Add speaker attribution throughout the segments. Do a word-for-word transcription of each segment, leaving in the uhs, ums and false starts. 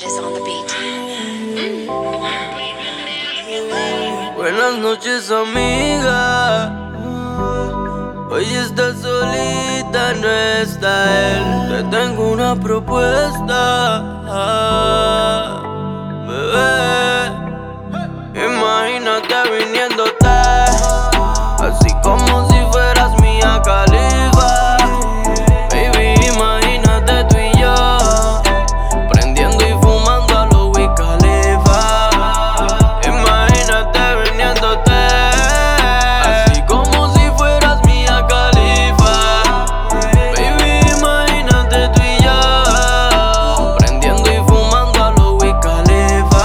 Speaker 1: is on the beat.
Speaker 2: Buenas noches, amiga. Hoy estás solita, no está él. Te tengo una propuesta, bebé. Imagínate viniéndote, así como si fueras Mia Khalifa. Baby, imagínate tú y yo, prendiendo y fumando a lo Wiz Khalifa. Imagínate viniéndote, así como si fueras Mia Khalifa. Baby, imagínate tú y yo, prendiendo y fumando a lo Wiz Khalifa.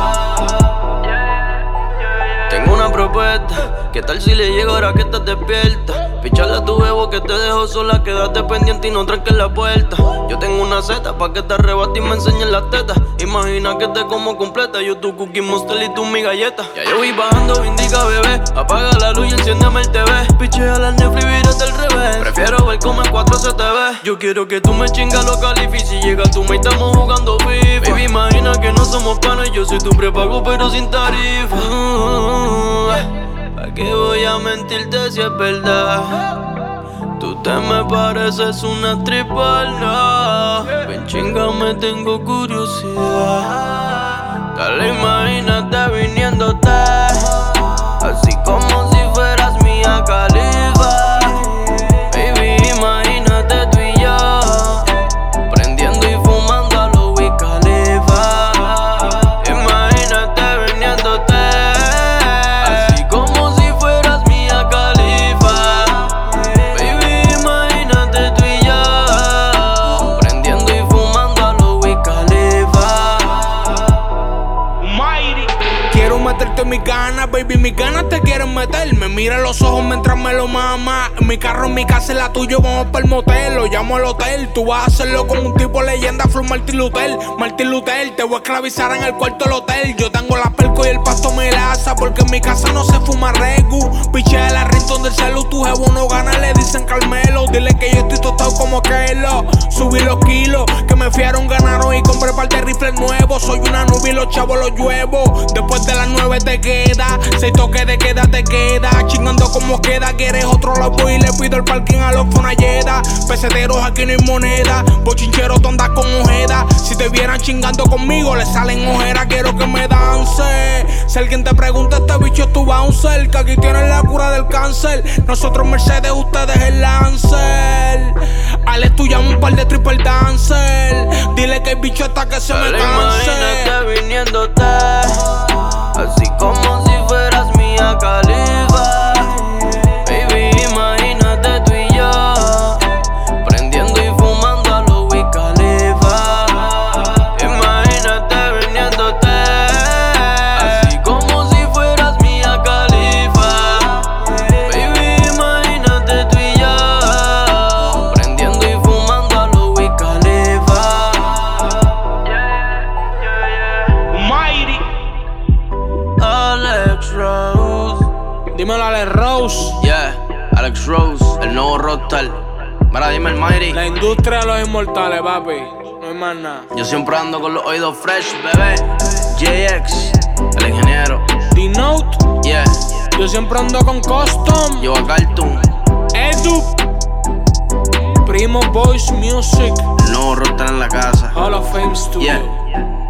Speaker 2: Tengo una propuesta, ¿qué tal si le llego ahora que estás despierta? Picharle a tu bebo que te dejo sola, quédate pendiente y no tranques la puerta. Yo tengo una seta pa' que te arrebate y me enseñes las tetas. Imagina que te como completa, yo tu cookie monster y tú mi galleta. Ya yo voy bajando, indica bebé, apaga la luz y enciéndeme el T V. Pichea la Netflix y vírate al revés, prefiero ver cómo en cuatro se te ve. Yo quiero que tú me chingas los califis, si llega tu me estamos jugando FIFA. Baby, imagina que no somos panos y yo soy tu prepago pero sin tarifa. uh, ¿Pa' qué voy a mentirte si es verdad? Tú te me pareces una triple, no. Ven chinga, me tengo curiosidad. Dale, imagínate viniéndote, así como si fueras Mia Khalifa. Baby, imagínate tú y yo, prendiendo y fumando a lo Wiz Khalifa. Imagínate viniéndote, así como si fueras Mia Khalifa. Baby, imagínate tú y yo, prendiendo y fumando a lo Wiz Khalifa.
Speaker 3: Mighty. Quiero meterte en mis ganas, baby, mis ganas te quieren meter. Me mira a los ojos mientras me lo mama. En mi carro, en mi casa, en la tuya, vamos para el motel. Lo llamo al hotel, tú vas a hacerlo con un tipo leyenda, Flow Martin Luther. Martin Luther, te voy a esclavizar en el cuarto del hotel. Yo tengo la perco y el pasto me laza, porque en mi casa no se fuma regu. Pichea la rintón del celu, tu jevo no gana, le dicen Carmelo. Dile que yo estoy tostado como Kelo. Subí los kilos, que me fiaron, ganaron y compré par de rifles nuevos. Soy una nube y los chavos los lluevo. Después de las nueve te queda, seis toques de queda te queda. Chingando como queda, quieres otro lobo y le pido el parking a los Fonalleda. Peseteros aquí no hay moneda, bochincheros tú andas con ojeda. Si te vieran chingando conmigo le salen ojeras, quiero que me dance. Si alguien te pregunta, este bicho es tu bouncer, que aquí tienes la cura del cáncer. Nosotros Mercedes, ustedes el Lancer. Alex, tú llama un par de triple dancer. Dile que el bicho hasta que se
Speaker 2: Dale,
Speaker 3: me canse.
Speaker 2: imagínate viniéndote, así como si fueras Mia Khalifa. Baby, imagínate tú y yo, prendiendo y fumando a lo Wiz Khalifa. Imagínate viniéndote, así como si fueras Mia Khalifa. Baby, imagínate tú y yo, prendiendo y fumando a lo Wiz Khalifa.
Speaker 3: Mighty.
Speaker 2: Alex Rose.
Speaker 3: Dímelo, Alex Rose.
Speaker 2: Yeah, Alex Rose, el nuevo rockstar. Mira, dime el Mighty.
Speaker 3: La industria de los inmortales, papi. No hay más nada.
Speaker 2: Yo siempre ando con los oídos fresh, bebé. J X, el ingeniero.
Speaker 3: D-Note.
Speaker 2: Yeah,
Speaker 3: Yo siempre ando con Custom.
Speaker 2: yo a Cartoon,
Speaker 3: Edu. Primo Boys Music.
Speaker 2: el nuevo rockstar en la casa.
Speaker 3: Hall of Fame Studio.
Speaker 2: Yeah.